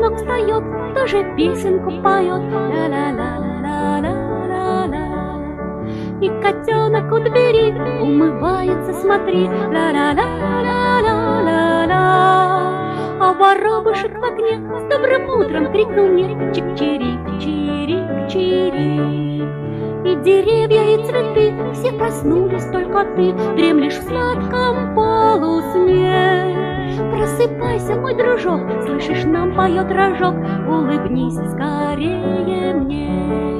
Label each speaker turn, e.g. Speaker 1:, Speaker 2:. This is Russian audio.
Speaker 1: Воробушек встает, тоже песенку поет. Ла-ла-ла-ла-ла-ла-ла. И котенок у двери умывается, смотри. Ла-ла-ла-ла-ла-ла. А воробушек в окне с добрым утром крикнул мне: чик-чирик, чирик-чирик. И деревья, и цветы все проснулись, только ты дремлешь в сладком полусне. Просыпайся, мой дружок, слышишь, нам поет рожок, улыбнись скорее мне.